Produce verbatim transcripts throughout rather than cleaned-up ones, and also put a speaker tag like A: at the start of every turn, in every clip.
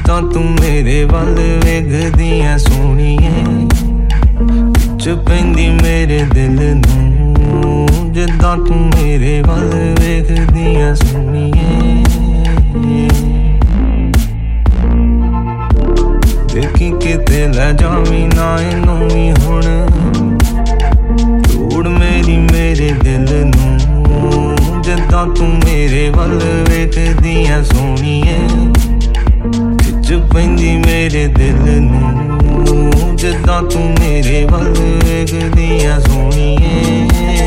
A: जिद्दां तू मेरे वल वेखदी ऐ सोहणीए च पैंदी मेरे दिल नूं जिद्दां तू मेरे वल वेखदी ऐ सोहणीए देखी किते लै जावी ना इनू भी हुण तोड़ मेरी मेरे दिल नूं जिद्दां तू मेरे वल वेखदी ऐ सोहणीए खिच पैंदी मेरे दिल नूं जिद्दां तू मेरे वल वेखदी ऐ सोहणीए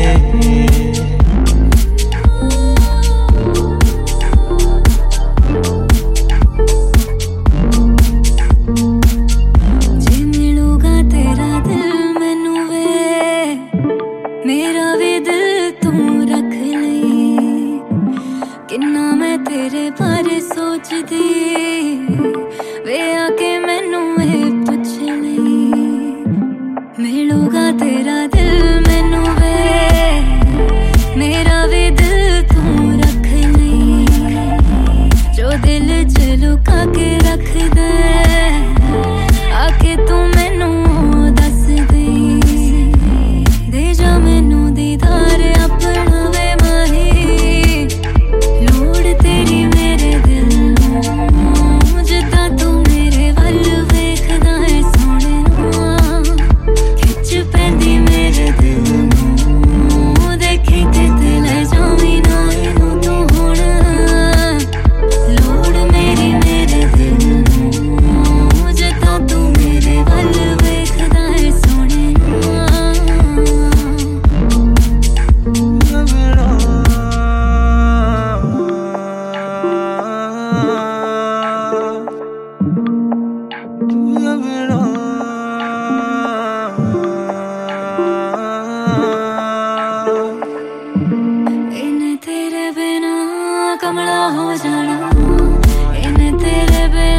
B: तेरे बारे सोचदी वे आके मैनू ए पुछ ले मिलूगा तेरा दिल मैनू वे मेरा भी दिल तू रख ले जो दिल च लुका के रख दे आके तू मैनू दस दे दे जा मैनू दीदार अपना वे कमला हो जाना इन्हें तेरे बिना